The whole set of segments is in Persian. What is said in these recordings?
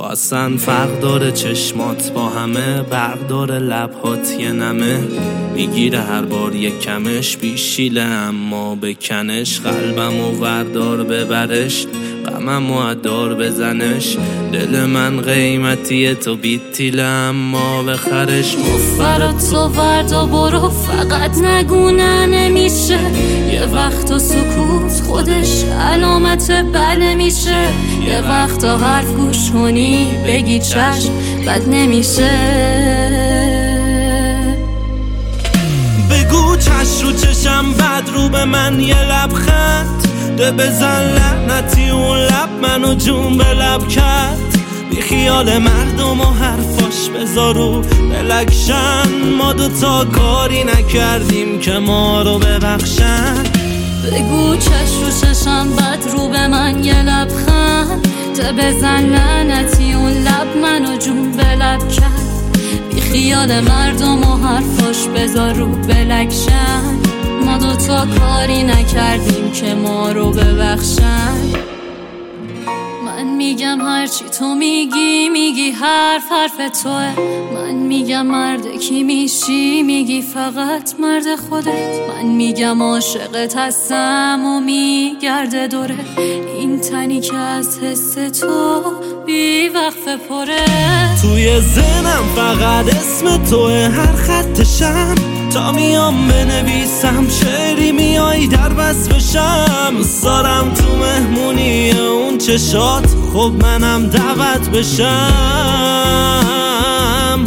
اصلا فرق داره چشمات با همه، برق داره لبهات یه نمه، میگیره هر بار یک کمش، بیشیله اما بکنش، قلبمو وردار ببرش، غممو ادار بزنش، دل من قیمتیه تو بیتیله اما بخرش. مفرات تو وردا برو، فقط نگونه نمیشه، یه وقتا سکوت خودش علامت بله میشه، یه وقتا حرف گوش کنی بگی چشم بد نمیشه. بگو چش رو چشم بد رو به من یه لبخند ده، بزن لعنتی اون لب منو جون به لب کرد، بی خیال مردم و حرفاش بذارو بلکشن، ما دوتا کاری نکردیم که ما رو ببخشن. بگو چش رو چشم بد رو به من یه لبخند ده، بزن لعنتی اون لب منو جون به لب کرد، بی خیال مردم و حرفاش بذارو بلکشن، ما دوتا کاری نکردیم که ما رو ببخشن. من میگم هرچی تو میگی حرف توه، من میگم مرد کی میشی میگی فقط مرد خودت، من میگم عاشقت هستم و میگرده دوره، این تنی که از حس تو بی وقفه پره. توی ذهنم فقط اسم توه هر خطشم، تا میام بنویسم شعری میای در بس بشم، سارم تو مهمونی اون چشات خب منم دعوت بشم.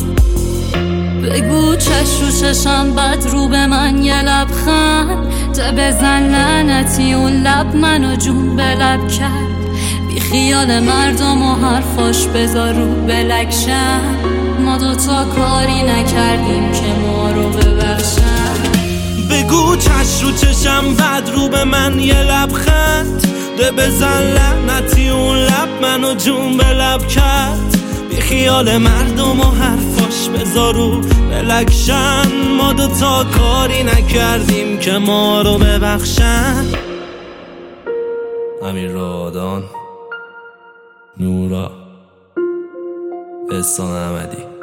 بگو چش رو چشم بد رو به من یه لبخند ده، بزن لعنتی اون لب منو جون به لب کرد، بی خیال مردم و حرفاش بذارو بلکشن، ما دوتا کاری نکردیم که ما رو ببخشن. بگو چش رو چشم بد رو به من یه لبخند ده، بزن لعنتی اون لب منو جون به لب کرد، بی خیال مردم و حرفاش بذارو بلکشن، ما دوتا کاری نکردیم که ما رو ببخشن. امیر رادان، نورا، احسان احمدی.